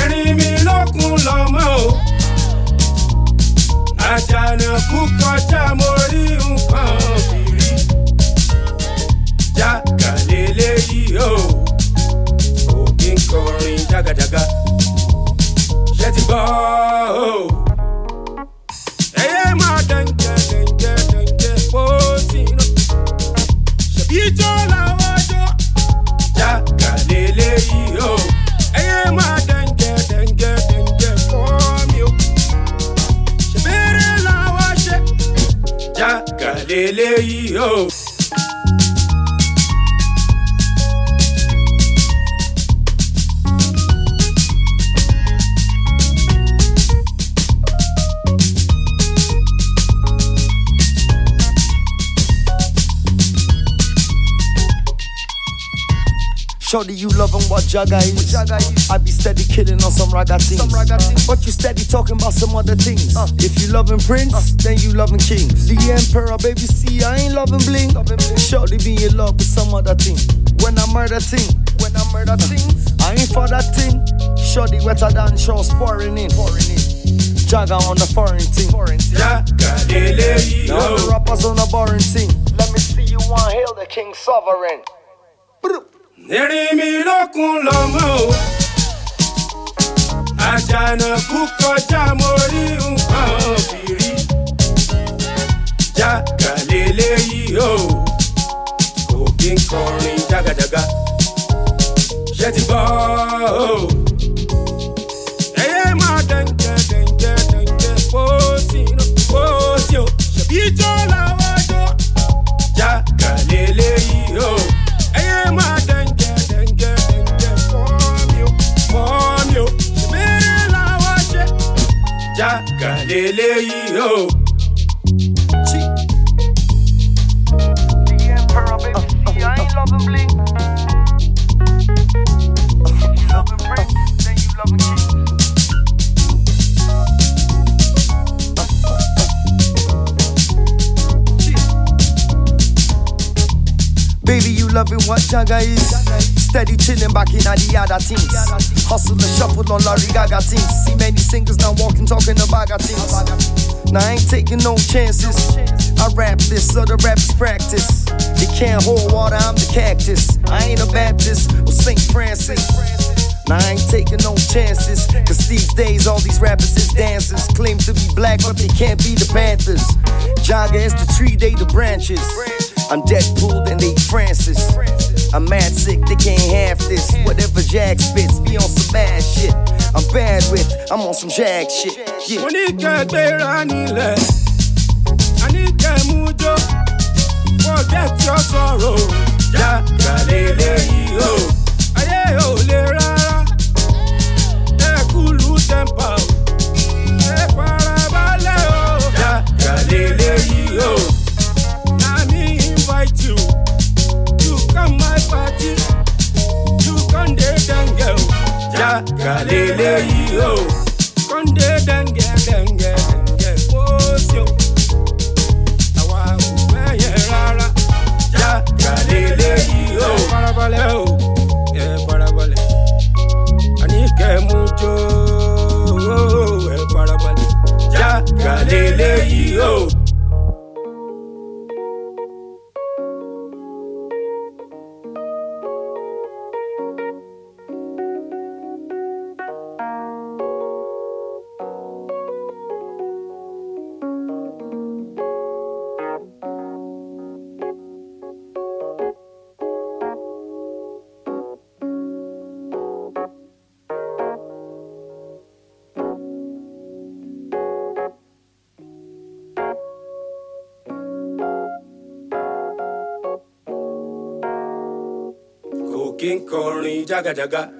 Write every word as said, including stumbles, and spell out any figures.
Erin mi lókun lọ́mọ o. Àjànàkú kọjá mo rí nǹkan fìrí. Jágà lélẹ́yìí o. Òkè ń kọrin jágàjágà. Ṣé ti gbọ́ o? Ẹyẹ máa dẹ̀ǹjẹ̀ dẹ̀ǹjẹ̀ dẹ̀ǹjẹ̀ kó sínú. Ṣèbí ijó làwọn jó. Jágà lélẹ́yìí o. Ẹyẹ máa dẹ̀ǹjẹ̀ dẹ̀ǹjẹ̀ dẹ̀ǹjẹ̀ kó mi o. Ṣèbéré làwọn ṣe. Jágà lélẹ́yìí o. Shorty, you loving what Jaga is. I be steady killing on some raga things. But you steady talking about some other things. Uh. If you loving Prince, uh. then you loving Kings. The Emperor, baby, see, I ain't loving bling. Shorty be in love with some other thing. When I murder thing, when I murder things, I ain't for that thing. Shorty wetter than show pouring in. Jaga on the foreign thing. Jaga lele yo. Now the rappers on the boring thing. Let me see you want hail the King Sovereign. Erin mi lókun lọ́mọ o. Àjànàkú kọjá mo rí nǹkan fìrí. Jágà lélẹ́yìí o. Òkè ń kọrin jágàjágà. Ṣé ti gbọ́ o? Ẹyẹ máa dẹ̀ǹjẹ̀ dẹ̀ǹjẹ̀ dẹ̀ǹjẹ̀ kó sínú kó sí o. Ṣèbí ijó làwọn jó. Jágà lélẹ́yìí o. Ẹyẹ máa dẹ̀ǹjẹ̀. Jágà lélẹ́yìí o. The Emperor, baby, see, I ain't loving bling. If you loving Prince, then you loving King. Baby, you loving what Jaga is. Steady chilling back in the other things. Hustle and shuffle on Larry Gaga things. See many singers now walking, talking about things. Now I ain't taking no chances. I rap this, so the rappers practice. They can't hold water, I'm the cactus. I ain't a Baptist or Saint Francis. Now I ain't taking no chances. Cause these days all these rappers is dancers. Claim to be black, but they can't be the Panthers. Jaga is the tree, they the branches. I'm Deadpool, then they Francis. I'm mad sick, they can't have this. Whatever Jag spits, be on some mad shit. I'm bad with, I'm on some Jag shit. Yeah. Monica gbéra nílẹ̀, Anika mújó, forget your sorrow. Jágà lélẹ́yìí o, ayé ò lè rárá. Ẹ kúlù temper, ẹ farabalẹ̀ o. Jágà lélẹ́yìí o, na me invite you. Come my party, you come dey denge o. Jágà lélẹ́yìí o. Come dey denge denge denge kóòsì o. Àwa ò fẹ́ yẹn rárá. Jágà lélẹ́yìí o. Ẹ farabalẹ̀ o, ẹ farabalẹ̀. Àní kẹ́ mú jó, ẹ farabalẹ̀. Jágà lélẹ́yìí o. Òkè ń kọrin jágàjágà.